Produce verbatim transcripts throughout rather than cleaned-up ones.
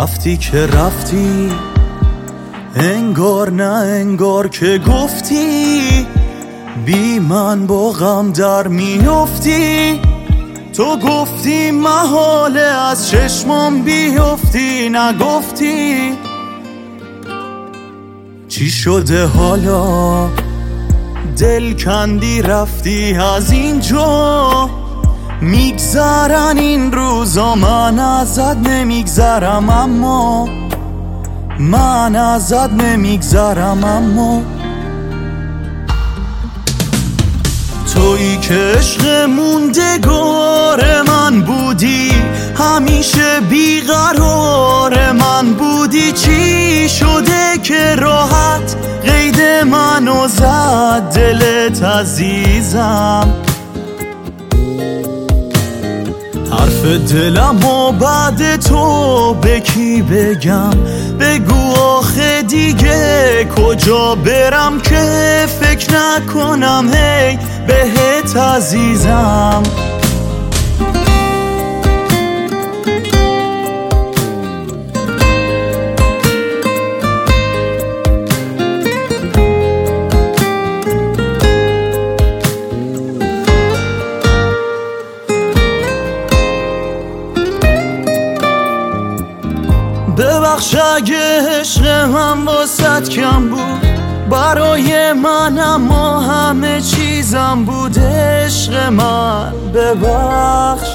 رفتی که رفتی، انگار نه انگار که گفتی بی من با غم در میافتی. تو گفتی محاله از چشمم بیافتی، نگفتی چی شده حالا؟ دل کندی رفتی از اینجا، میگذرن این روزا من ازت نمیگذرم، اما من ازت نمیگذرم. اما تویی که عشق موندگار من بودی، همیشه بیقرار من بودی. چی شده که راحت قید منو زد دلت عزیزم؟ حرف دلم و بعد تو به کی بگم؟ بگو آخه دیگه کجا برم که فکر نکنم هی بهت عزیزم. ببخش اگه عشق من واسط کم بود، برای من اما همه چیزم بود. عشق من ببخش،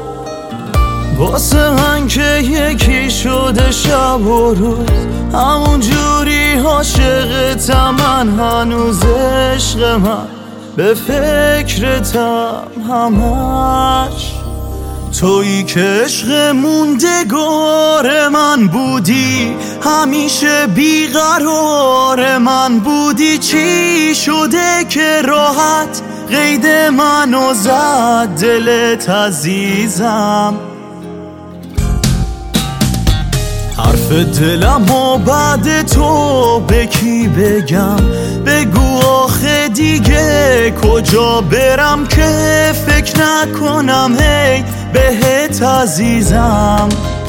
واسه من که یکی شده شب و روز، همون جوری عاشقتم من هنوز. عشق من به فکرتم همش، تویی که عشق موندگار من بودی، همیشه بیقرار من بودی. چی شده که راحت قید منو زد دلت عزیزم؟ حرف دلم و بعد تو به کی بگم؟ بگو آخه دیگه کجا برم که فکر نکنم هی بهت عزیزم.